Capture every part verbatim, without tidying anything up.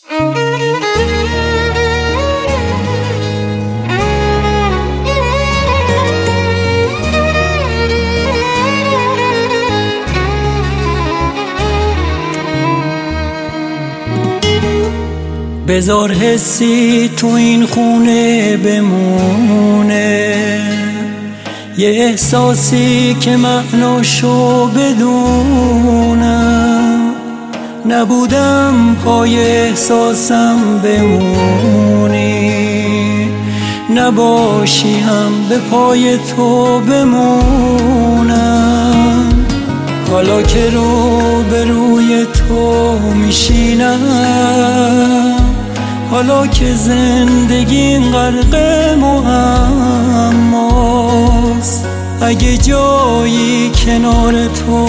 بذار حسی تو این خونه بمونه، یه احساسی که معناشو بدونم. نبودم پای احساسم بمونی، نباشی هم به پای تو بمونم. حالا که رو به روی تو میشینم، حالا که زندگی غرق معماست، اگه جایی کنار تو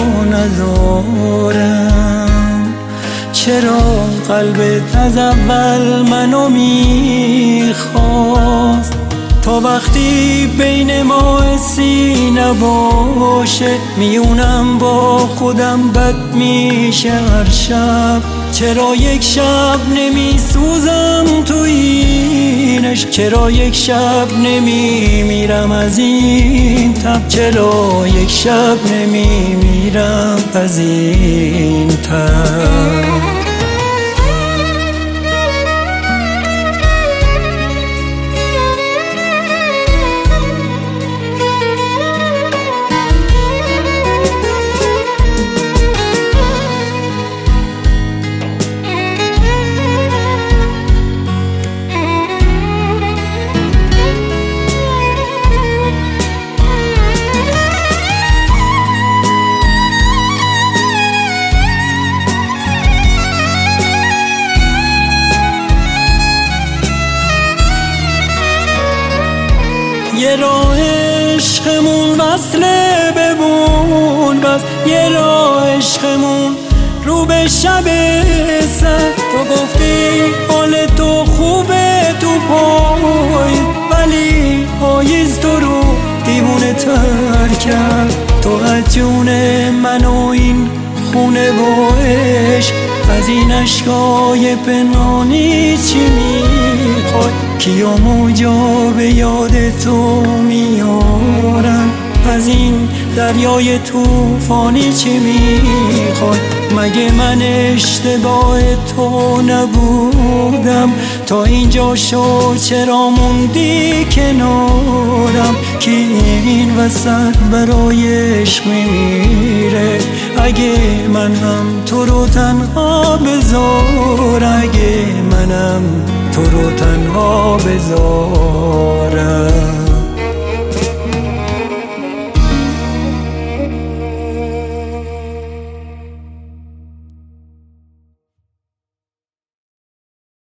ندارم، چرا قلبت از اول منو میخواست؟ تا وقتی بین ما حسی نباشه، میونم با خودم بد میشه هر شب. چرا یک شب نمی سوزم تو اینش؟ چرا یک شب نمی میرم از این تب؟ چرا یک شب نمی میرم از این تب؟ یه راه عشقمون وصله بمون بس، یه راه عشقمون رو به شب سر. تو گفتی حال تو خوبه تو پای، ولی پاییز تو رو دیوونه تر کرد. تو از جون من و این خونه و عشق، از این اشکای پنهانی چی میخوای؟ کیامو جا به یاد تو میارن، از این دریای توفانی چی میخوای؟ مگه من اشتباه تو نبودم؟ تا اینجا شو چرا موندی کنارم؟ کی این وسط برای عشق میمیره؟ اگه من هم تو رو تنها بذار، اگه منم تو رو تنها بذارم.